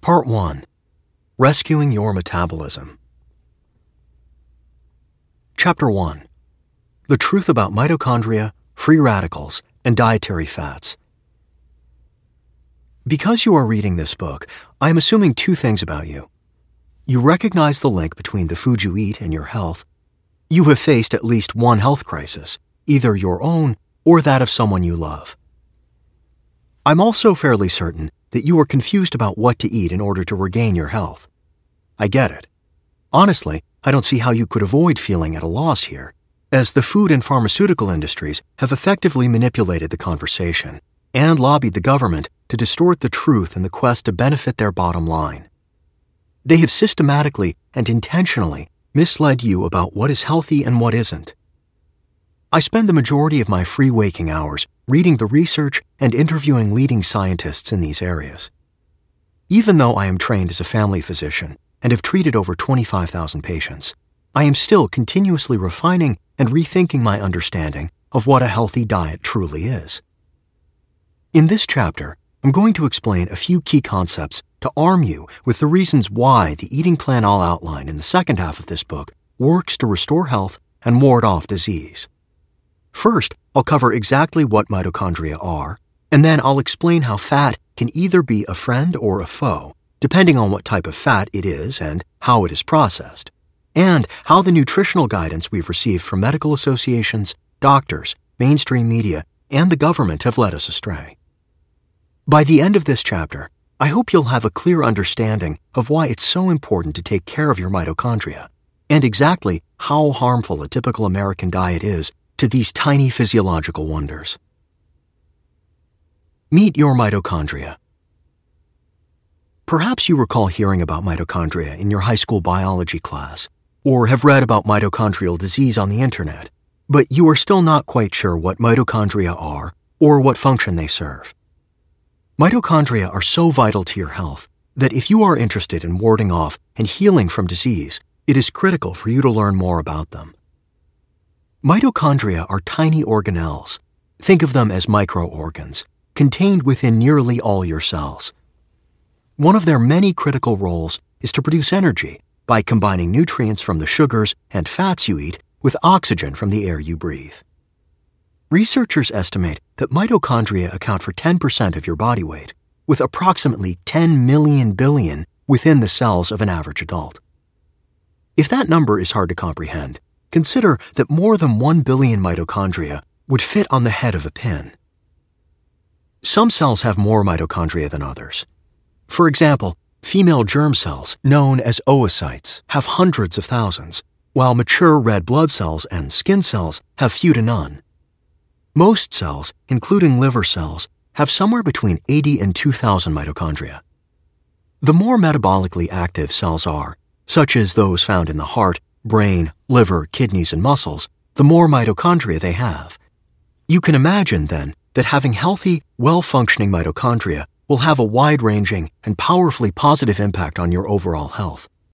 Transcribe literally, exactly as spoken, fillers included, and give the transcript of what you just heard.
Part one. Rescuing Your Metabolism. Chapter one. The Truth About Mitochondria, Free Radicals, and Dietary Fats. Because you are reading this book, I am assuming two things about you. You recognize the link between the food you eat and your health. You have faced at least one health crisis, either your own or that of someone you love. I'm also fairly certain that you are confused about what to eat in order to regain your health. I get it. Honestly, I don't see how you could avoid feeling at a loss here, as the food and pharmaceutical industries have effectively manipulated the conversation and lobbied the government to distort the truth in the quest to benefit their bottom line. They have systematically and intentionally misled you about what is healthy and what isn't. I spend the majority of my free waking hours reading the research and interviewing leading scientists in these areas. Even though I am trained as a family physician and have treated over twenty-five thousand patients, I am still continuously refining and rethinking my understanding of what a healthy diet truly is. In this chapter, I'm going to explain a few key concepts to arm you with the reasons why the eating plan I'll outline in the second half of this book works to restore health and ward off disease. First, I'll cover exactly what mitochondria are, and then I'll explain how fat can either be a friend or a foe, depending on what type of fat it is and how it is processed, and how the nutritional guidance we've received from medical associations, doctors, mainstream media, and the government have led us astray. By the end of this chapter, I hope you'll have a clear understanding of why it's so important to take care of your mitochondria, and exactly how harmful a typical American diet is to these tiny physiological wonders. Meet your mitochondria. Perhaps you recall hearing about mitochondria in your high school biology class, or have read about mitochondrial disease on the internet, but you are still not quite sure what mitochondria are or what function they serve. Mitochondria are so vital to your health that if you are interested in warding off and healing from disease, it is critical for you to learn more about them. Mitochondria are tiny organelles. Think of them as microorgans, contained within nearly all your cells. One of their many critical roles is to produce energy by combining nutrients from the sugars and fats you eat with oxygen from the air you breathe. Researchers estimate that mitochondria account for ten percent of your body weight, with approximately ten million billion within the cells of an average adult. If that number is hard to comprehend, consider that more than one billion mitochondria would fit on the head of a pin. Some cells have more mitochondria than others. For example, female germ cells, known as oocytes, have hundreds of thousands, while mature red blood cells and skin cells have few to none. Most cells, including liver cells, have somewhere between eighty and two thousand mitochondria. The more metabolically active cells are, such as those found in the heart, brain, liver, kidneys, and muscles, the more mitochondria they have. You can imagine, then, that having healthy, well-functioning mitochondria will have a wide-ranging and powerfully positive impact on your overall health.